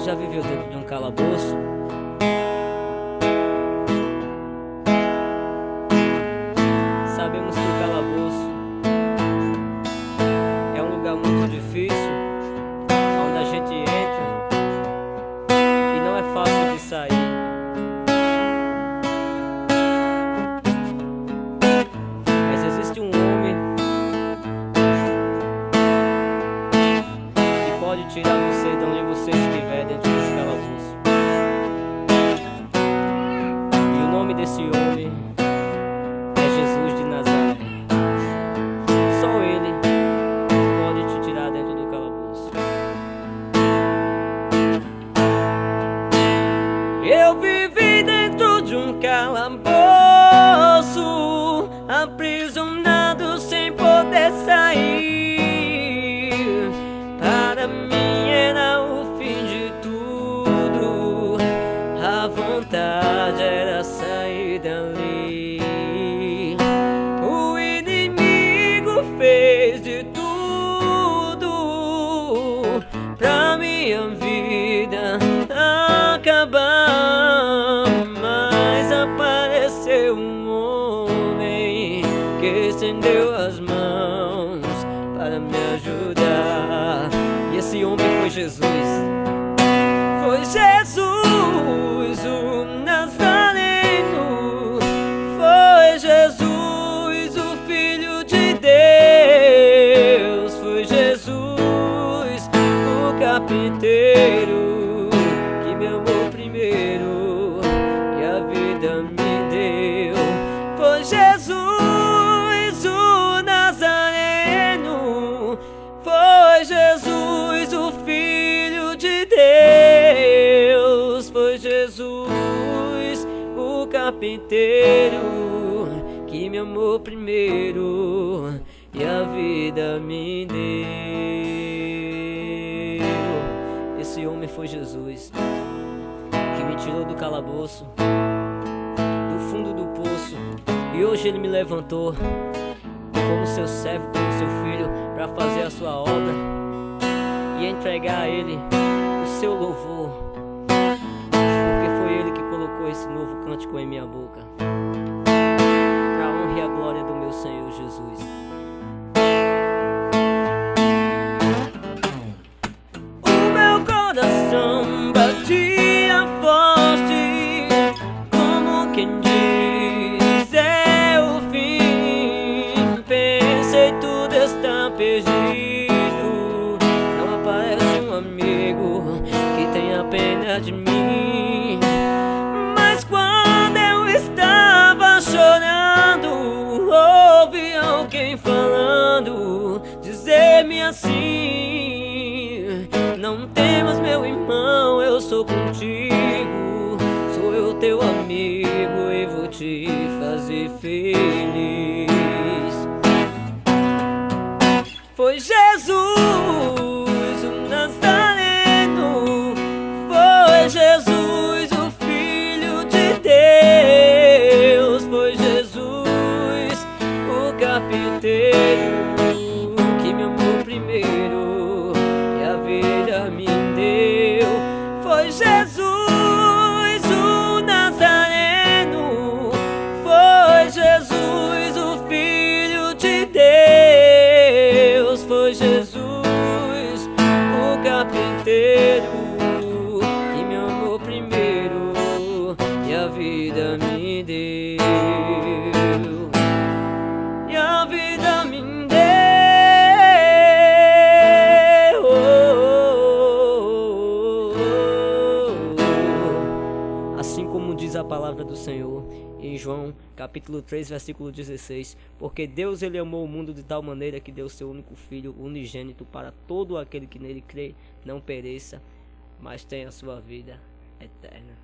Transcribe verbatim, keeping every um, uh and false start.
já viveu dentro de um calabouço? Sabemos que o calabouço é um lugar muito difícil, onde a gente entra e não é fácil de sair. Mas existe um homem que pode tirar você de onde você estiver dentro desse calabouço. E o nome desse homem é Jesus de Nazaré. Só Ele pode te tirar dentro do calabouço. Eu vivi dentro de um calabouço, aprisionado sem poder sair. Para mim era o fim de tudo, a vontade era sair dali. O inimigo fez de tudo pra minha vida acabar, mas apareceu um homem que estendeu as mãos para me ajudar. E esse homem foi Jesus. Foi Jesus, o Nazareno. Foi Jesus, o Filho de Deus. Foi Jesus, o carpinteiro, que me amou primeiro e a vida me deu. Foi Jesus, o Nazareno. Foi Jesus, o Filho de Deus. Foi Jesus, o carpinteiro, que me amou primeiro e a vida me deu. Esse homem foi Jesus, que me tirou do calabouço, do fundo do poço, e hoje Ele me levantou como seu servo, como seu filho, para fazer a sua obra e entregar a Ele o seu louvor, porque foi Ele que colocou esse novo cântico em minha boca, para a honra e a glória do meu Senhor Jesus. O meu coração batia forte, como quem diz é o fim. Pensei tudo está perdido, não aparece um amigo que tenha pena de mim. Mas quando eu estava chorando, ouvi alguém falando, dizer-me assim: não temas, meu irmão, eu sou contigo. Sou eu teu amigo e vou te fazer feliz. Foi Jesus, o Nazareno. Foi Jesus, o Filho de Deus. Foi Jesus, o carpinteiro, que me amou primeiro e a vida me deu. Foi Jesus, o Nazareno. Foi Jesus, o Filho de Deus. Foi Jesus, o carpinteiro, que me amou primeiro e a vida me deu. E a vida me deu. Assim como diz a palavra do Senhor em João capítulo três, versículo dezesseis: porque Deus ele amou o mundo de tal maneira que deu seu único Filho unigênito, para todo aquele que nele crê não pereça, mas tenha a sua vida eterna.